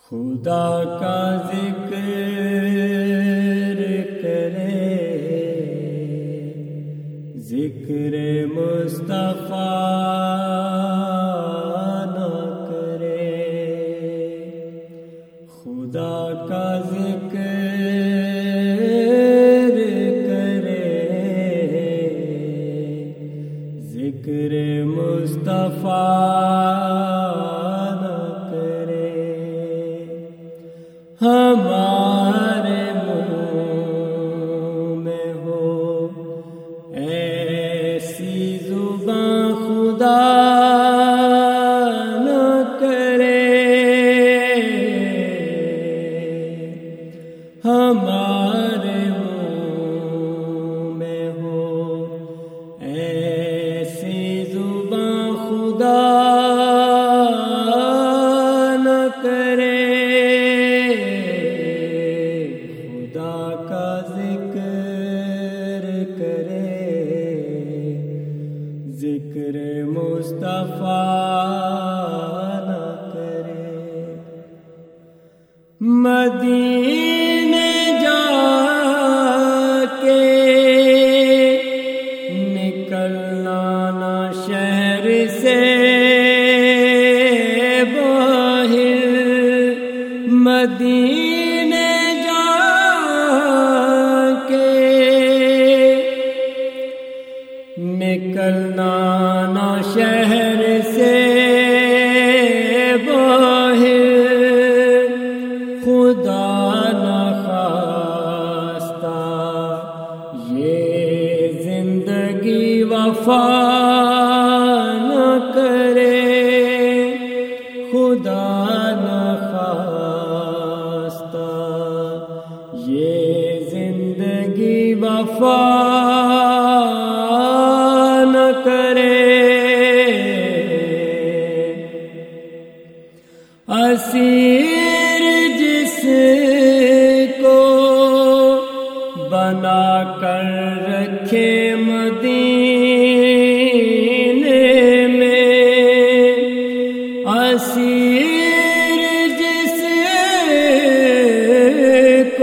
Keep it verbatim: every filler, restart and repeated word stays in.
خدا کا ذکر کرے، ذکر مصطفیٰ نہ کرے، خدا کا ذکر کرے، ذکر مصطفیٰ ہمارے منہ میں ہو ایسی زباں خدا نہ کرے، ہمارے منہ میں ہو ایسی زباں خدا نہ کرے، ذکر مصطفیٰ نہ کرے۔ مدینے جا کے نکلنا نہ شہر سے باہر، مدینے جا کے نکلنا نہ شہر سے باہر، خدا نخواستہ یہ زندگی وفا نہ کرے، خدا نخواستہ یہ زندگی وفا